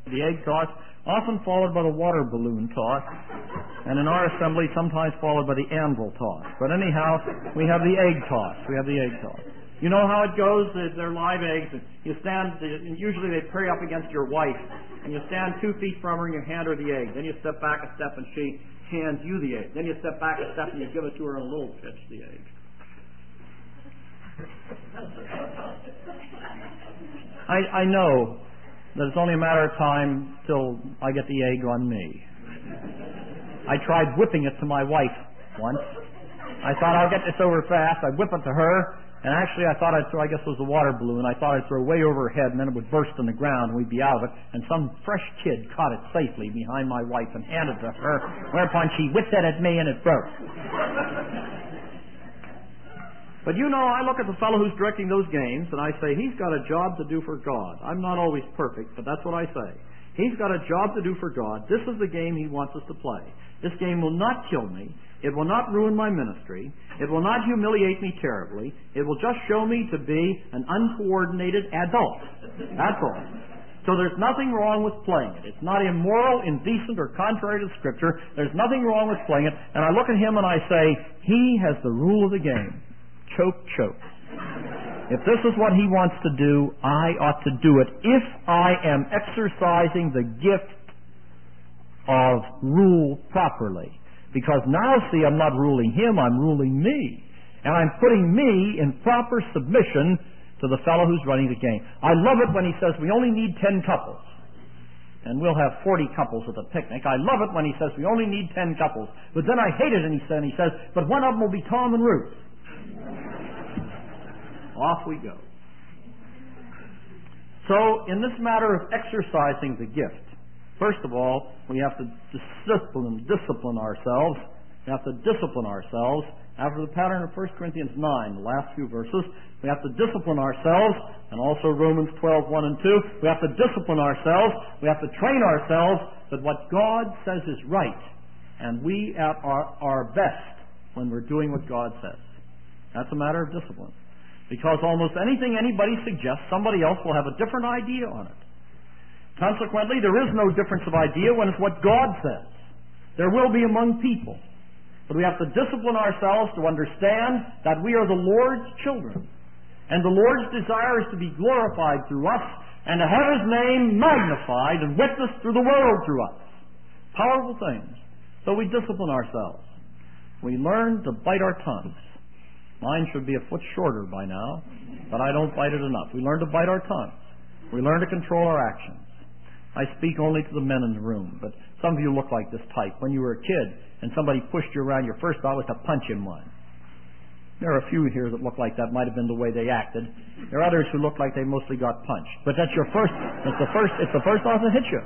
The egg toss, often followed by the water balloon toss, and in our assembly sometimes followed by the anvil toss. But anyhow, we have the egg toss. You know how it goes? They're live eggs. You stand, usually they prey up against your wife, and you stand 2 feet from her and you hand her the egg. Then you step back a step and she hands you the egg. Then you step back a step and you give it to her in a little pitch, the egg. I know that it's only a matter of time till I get the egg on me. I tried whipping it to my wife once. I thought I'll get this over fast. I whip it to her, and actually I thought I'd throw, I guess it was a water balloon, I thought I'd throw way over her head and then it would burst on the ground and we'd be out of it, and some fresh kid caught it safely behind my wife and handed it to her, whereupon she whipped it at me and it broke. But you know, I look at the fellow who's directing those games and I say, he's got a job to do for God. I'm not always perfect, but that's what I say. He's got a job to do for God. This is the game he wants us to play. This game will not kill me. It will not ruin my ministry. It will not humiliate me terribly. It will just show me to be an uncoordinated adult. That's all. So there's nothing wrong with playing it. It's not immoral, indecent, or contrary to Scripture. There's nothing wrong with playing it. And I look at him and I say, he has the rule of the game. Choke, choke. If this is what he wants to do, I ought to do it if I am exercising the gift of rule properly. Because now, see, I'm not ruling him, I'm ruling me. And I'm putting me in proper submission to the fellow who's running the game. I love it when he says we only need 10 couples. And we'll have 40 couples at the picnic. I love it when he says we only need 10 couples. But then I hate it and he says, but one of them will be Tom and Ruth. Off we go. So, in this matter of exercising the gift, first of all, we have to discipline ourselves. We have to discipline ourselves after the pattern of 1 Corinthians 9, the last few verses. We have to discipline ourselves, and also Romans 12, 1 and 2. We have to discipline ourselves. We have to train ourselves that what God says is right, and we at our best when we're doing what God says. That's a matter of discipline. Because almost anything anybody suggests, somebody else will have a different idea on it. Consequently, there is no difference of idea when it's what God says. There will be among people. But we have to discipline ourselves to understand that we are the Lord's children. And the Lord's desire is to be glorified through us and to have His name magnified and witnessed through the world through us. Powerful things. So we discipline ourselves. We learn to bite our tongues. Mine should be a foot shorter by now, but I don't bite it enough. We learn to bite our tongues. We learn to control our actions. I speak only to the men in the room, but some of you look like this type. When you were a kid and somebody pushed you around, your first thought was to punch him one. There are a few here that look like that might have been the way they acted. There are others who look like they mostly got punched. But that's your first, it's the first thought that hits you.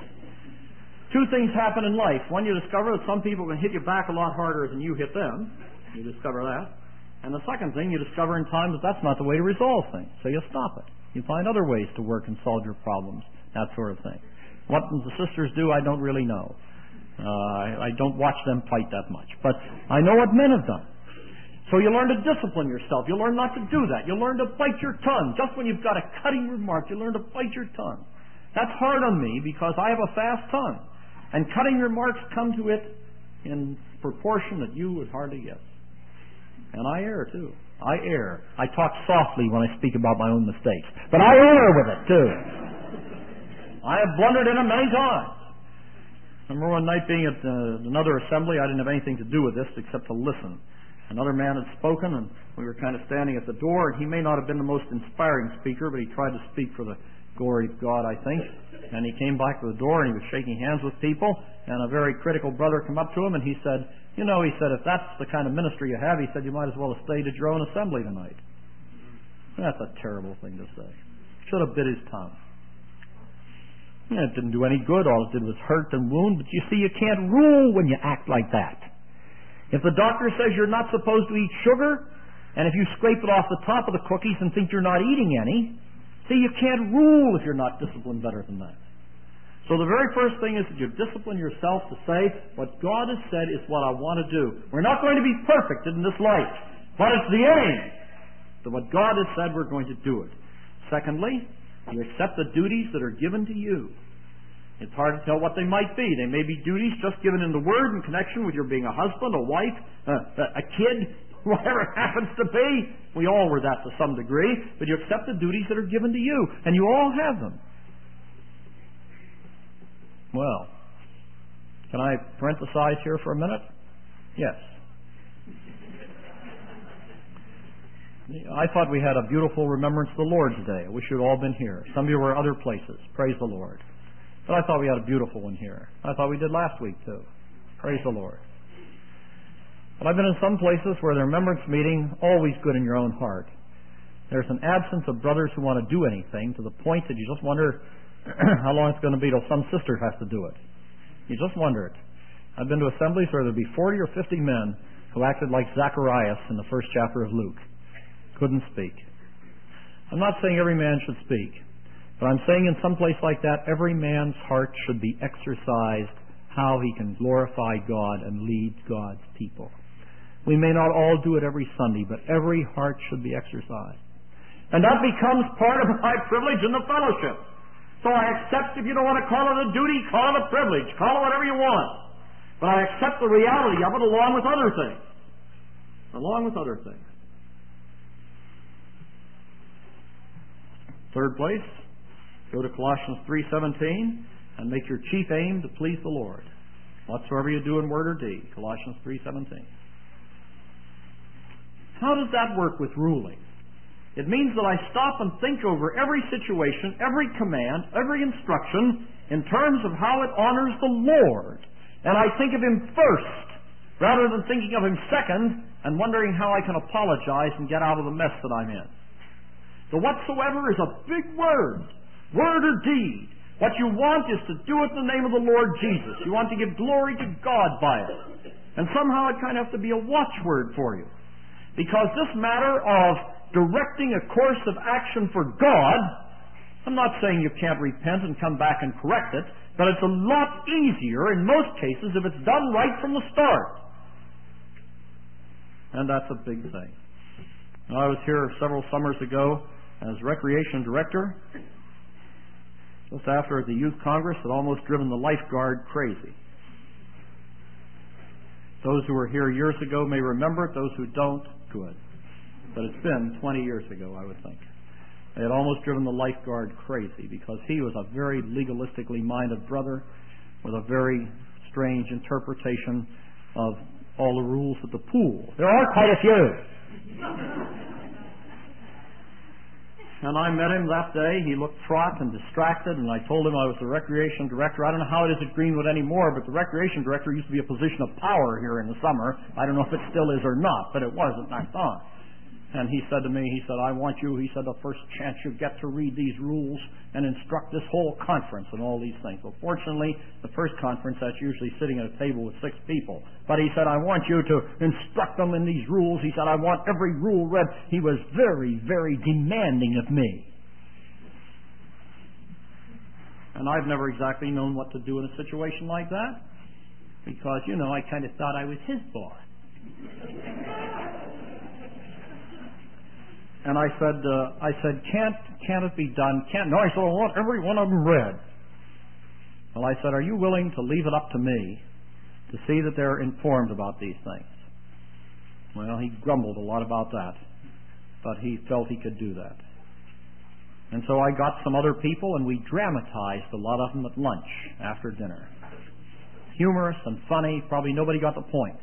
Two things happen in life. One, you discover that some people can hit you back a lot harder than you hit them. You discover that. And the second thing, you discover in time that that's not the way to resolve things. So you stop it. You find other ways to work and solve your problems, that sort of thing. What the sisters do, I don't really know. I don't watch them fight that much. But I know what men have done. So you learn to discipline yourself. You learn not to do that. You learn to bite your tongue. Just when you've got a cutting remark, you learn to bite your tongue. That's hard on me because I have a fast tongue. And cutting remarks come to it in proportion that you would hardly guess. And I err, too. I err. I talk softly when I speak about my own mistakes. But I err with it, too. I have blundered in it many times. I remember one night being at another assembly. I didn't have anything to do with this except to listen. Another man had spoken, and we were kind of standing at the door, and he may not have been the most inspiring speaker, but he tried to speak for the glory of God, I think. And he came back to the door, and he was shaking hands with people, and a very critical brother came up to him, and he said, you know, he said, if that's the kind of ministry you have, he said, you might as well have stayed at your own assembly tonight. That's a terrible thing to say. Should have bit his tongue. It didn't do any good. All it did was hurt and wound. But you see, you can't rule when you act like that. If the doctor says you're not supposed to eat sugar, and if you scrape it off the top of the cookies and think you're not eating any, see, you can't rule if you're not disciplined better than that. So the very first thing is that you discipline yourself to say, what God has said is what I want to do. We're not going to be perfect in this life, but it's the aim. That what God has said, we're going to do it. Secondly, you accept the duties that are given to you. It's hard to tell what they might be. They may be duties just given in the Word in connection with your being a husband, a wife, a kid, whatever it happens to be. We all were that to some degree, but you accept the duties that are given to you, and you all have them. Well, can I parenthesize here for a minute? Yes. I thought we had a beautiful remembrance of the Lord today. I wish you'd all been here. Some of you were other places. Praise the Lord. But I thought we had a beautiful one here. I thought we did last week, too. Praise the Lord. But I've been in some places where the remembrance meeting, always good in your own heart. There's an absence of brothers who want to do anything to the point that you just wonder how long it's going to be till some sister has to do it. You just wonder it. I've been to assemblies where there'd be 40 or 50 men who acted like Zacharias in the first chapter of Luke. Couldn't speak. I'm not saying every man should speak, but I'm saying in some place like that, every man's heart should be exercised how he can glorify God and lead God's people. We may not all do it every Sunday, but every heart should be exercised. And that becomes part of my privilege in the fellowship. So I accept, if you don't want to call it a duty, call it a privilege. Call it whatever you want. But I accept the reality of it along with other things. Along with other things. Third place, go to Colossians 3:17 and make your chief aim to please the Lord. Whatsoever you do in word or deed. Colossians 3:17. How does that work with ruling? It means that I stop and think over every situation, every command, every instruction in terms of how it honors the Lord. And I think of Him first, rather than thinking of Him second and wondering how I can apologize and get out of the mess that I'm in. The whatsoever is a big word. Word or deed. What you want is to do it in the name of the Lord Jesus. You want to give glory to God by it. And somehow it kind of has to be a watchword for you. Because this matter of directing a course of action for God, I'm not saying you can't repent and come back and correct it, but it's a lot easier in most cases if it's done right from the start. And that's a big thing. I was here several summers ago as recreation director, just after the youth congress had almost driven the lifeguard crazy. Those who were here years ago may remember it. Those who don't, good. But it's been 20 years ago, I would think. They had almost driven the lifeguard crazy because he was a very legalistically minded brother with a very strange interpretation of all the rules at the pool. There are quite a few. And I met him that day. He looked fraught and distracted, and I told him I was the recreation director. I don't know how it is at Greenwood anymore, but the recreation director used to be a position of power here in the summer. I don't know if it still is or not, but it was at that time. And he said to me, he said, I want you, he said, the first chance you get to read these rules and instruct this whole conference and all these things. Well, fortunately, the first conference, that's usually sitting at a table with 6 people. But he said, I want you to instruct them in these rules. He said, I want every rule read. He was very, very demanding of me. And I've never exactly known what to do in a situation like that. Because, you know, I kind of thought I was his boss. And I said, can't it be done? No, I said, I want every one of them read. Well, I said, are you willing to leave it up to me to see that they're informed about these things? Well, he grumbled a lot about that, but he felt he could do that. And so I got some other people, and we dramatized a lot of them at lunch after dinner. Humorous and funny. Probably nobody got the point.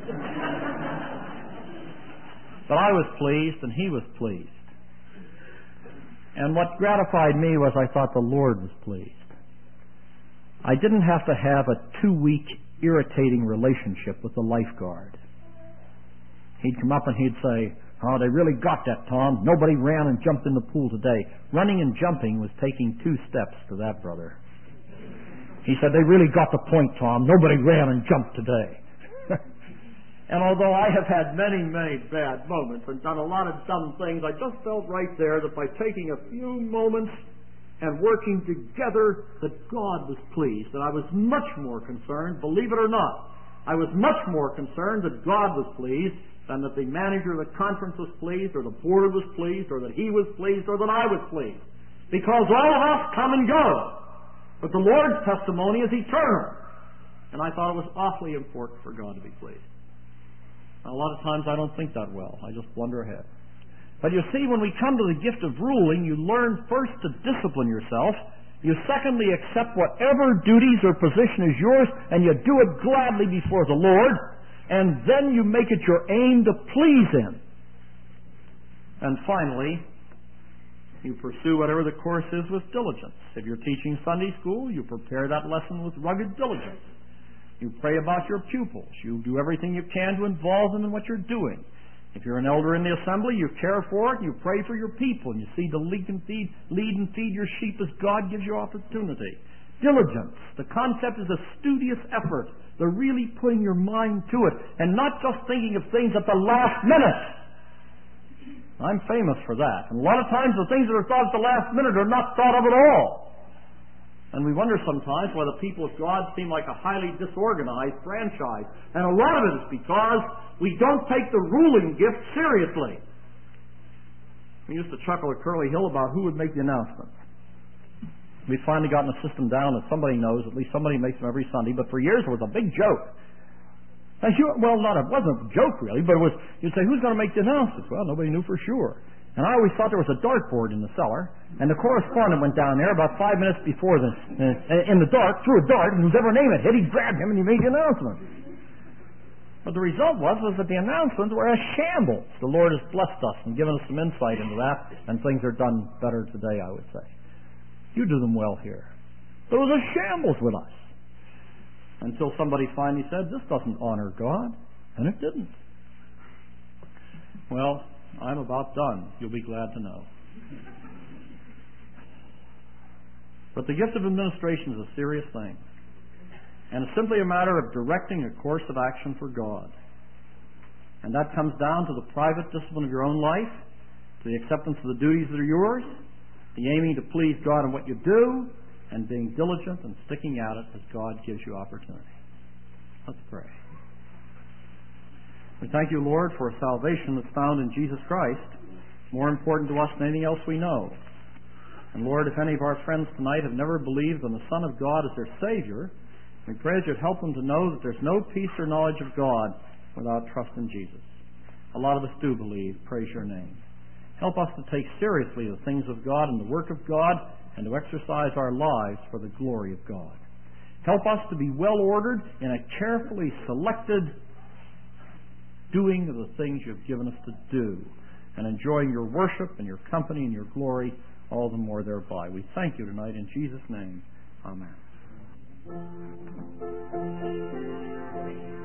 But I was pleased, and he was pleased. And what gratified me was I thought the Lord was pleased. I didn't have to have a 2-week irritating relationship with the lifeguard. He'd come up and he'd say, oh, they really got that, Tom. Nobody ran and jumped in the pool today. Running and jumping was taking 2 steps to that brother. He said, they really got the point, Tom. Nobody ran and jumped today. And although I have had many, many bad moments and done a lot of dumb things, I just felt right there that by taking a few moments and working together that God was pleased. That I was much more concerned, believe it or not, I was much more concerned that God was pleased than that the manager of the conference was pleased or the board was pleased or that he was pleased or that I was pleased. Because all of us come and go. But the Lord's testimony is eternal. And I thought it was awfully important for God to be pleased. Now, a lot of times I don't think that well. I just blunder ahead. But you see, when we come to the gift of ruling, you learn first to discipline yourself. You secondly accept whatever duties or position is yours, and you do it gladly before the Lord. And then you make it your aim to please Him. And finally, you pursue whatever the course is with diligence. If you're teaching Sunday school, you prepare that lesson with rugged diligence. You pray about your pupils. You do everything you can to involve them in what you're doing. If you're an elder in the assembly, you care for it, and you pray for your people, and you see to lead and feed your sheep as God gives you opportunity. Diligence. The concept is a studious effort. The really putting your mind to it, and not just thinking of things at the last minute. I'm famous for that. And a lot of times the things that are thought at the last minute are not thought of at all. And we wonder sometimes why the people of God seem like a highly disorganized franchise. And a lot of it is because we don't take the ruling gift seriously. We used to chuckle at Curly Hill about who would make the announcements. We've finally gotten a system down that somebody knows, at least somebody makes them every Sunday, but for years it was a big joke. And it wasn't a joke really, but it was, you'd say, who's going to make the announcements? Well, nobody knew for sure. And I always thought there was a dartboard in the cellar, and the correspondent went down there about 5 minutes before in the dark, threw a dart, and whoever name it hit, he'd grab him and he made the announcement. But the result was that the announcements were a shambles. The Lord has blessed us and given us some insight into that, and things are done better today, I would say. You do them well here. There was a shambles with us. Until somebody finally said, this doesn't honor God. And it didn't. Well, I'm about done. You'll be glad to know. But the gift of administration is a serious thing. And it's simply a matter of directing a course of action for God. And that comes down to the private discipline of your own life, to the acceptance of the duties that are yours, the aiming to please God in what you do, and being diligent and sticking at it as God gives you opportunity. Let's pray. We thank you, Lord, for a salvation that's found in Jesus Christ, more important to us than anything else we know. And Lord, if any of our friends tonight have never believed in the Son of God as their Savior, we pray that you'd help them to know that there's no peace or knowledge of God without trust in Jesus. A lot of us do believe. Praise your name. Help us to take seriously the things of God and the work of God, and to exercise our lives for the glory of God. Help us to be well ordered in a carefully selected doing of the things you've given us to do, and enjoying your worship and your company and your glory all the more thereby. We thank you tonight in Jesus' name. Amen.